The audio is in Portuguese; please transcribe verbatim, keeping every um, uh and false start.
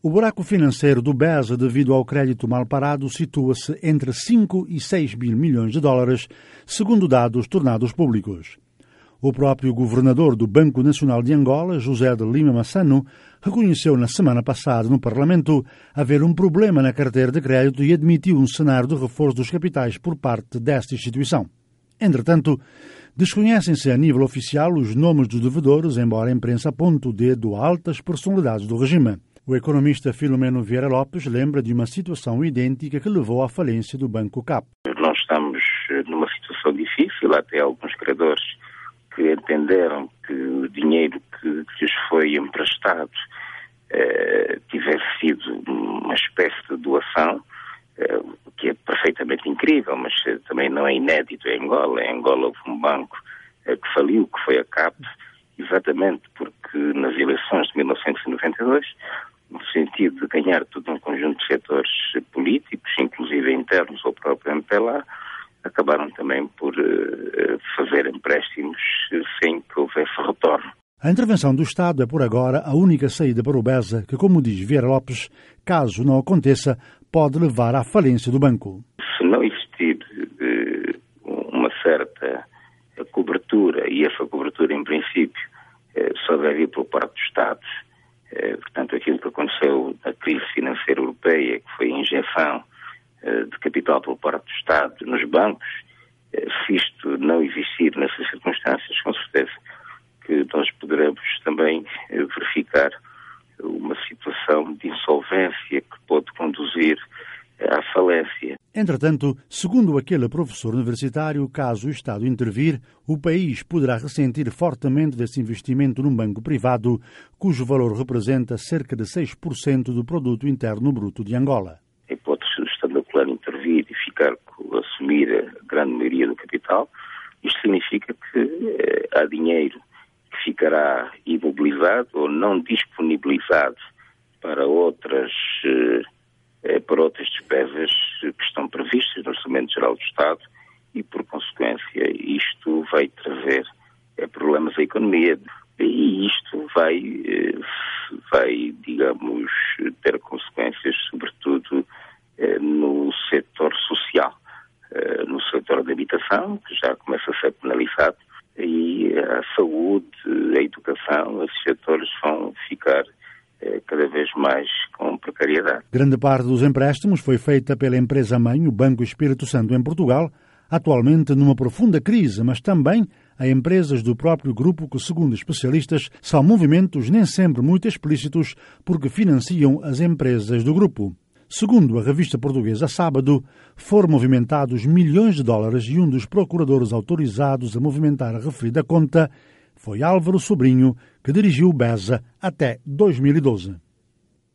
O buraco financeiro do BESA devido ao crédito mal parado situa-se entre cinco e seis mil milhões de dólares, segundo dados tornados públicos. O próprio governador do Banco Nacional de Angola, José de Lima Massano, reconheceu na semana passada no Parlamento haver um problema na carteira de crédito e admitiu um cenário de reforço dos capitais por parte desta instituição. Entretanto, desconhecem-se a nível oficial os nomes dos devedores, embora a imprensa aponte o dedo a altas personalidades do regime. O economista Filomeno Vieira Lopes lembra de uma situação idêntica que levou à falência do Banco C A P. Nós estamos numa situação difícil, até alguns credores que entenderam que o dinheiro que lhes foi emprestado eh, tivesse sido uma espécie de doação, eh, o que é perfeitamente incrível, mas eh, também não é inédito em Angola. Em Angola houve um banco eh, que faliu, que foi a C A P, exatamente porque nas eleições de mil novecentos e noventa e dois, no sentido de ganhar todo um conjunto de setores políticos, inclusive internos ao próprio M P L A, acabaram também por uh, fazer empréstimos sem que houvesse retorno. A intervenção do Estado é, por agora, a única saída para o BESA, que, como diz Vieira Lopes, caso não aconteça, pode levar à falência do banco. Se não existir uh, uma certa cobertura, e essa cobertura, em princípio, uh, só deve ir por parte do Estado, uh, portanto, aquilo que aconteceu na crise financeira europeia, que foi a injeção de capital por parte do Estado nos bancos, se isto não existir nessas circunstâncias, com certeza que nós poderemos também verificar uma situação de insolvência que pode conduzir à falência. Entretanto, segundo aquele professor universitário, caso o Estado intervir, o país poderá ressentir fortemente desse investimento num banco privado, cujo valor representa cerca de seis por cento do produto interno bruto de Angola. A hipótese do Estado Angolano intervir e ficar com, assumir a grande maioria do capital, isto significa que eh, há dinheiro que ficará imobilizado ou não disponibilizado para outras, eh, para outras despesas que estão previstas no Orçamento Geral do Estado e, por consequência, isto vai trazer eh, problemas à economia e isto vai, eh, vai, digamos, ter consequências, sobretudo, no setor social, no setor da habitação, que já começa a ser penalizado, e a saúde, a educação, esses setores vão ficar cada vez mais com precariedade. Grande parte dos empréstimos foi feita pela empresa-mãe, o Banco Espírito Santo, em Portugal, atualmente numa profunda crise, mas também a empresas do próprio grupo que, segundo especialistas, são movimentos nem sempre muito explícitos porque financiam as empresas do grupo. Segundo a revista portuguesa Sábado, foram movimentados milhões de dólares e um dos procuradores autorizados a movimentar a referida conta foi Álvaro Sobrinho, que dirigiu o BESA até dois mil e doze.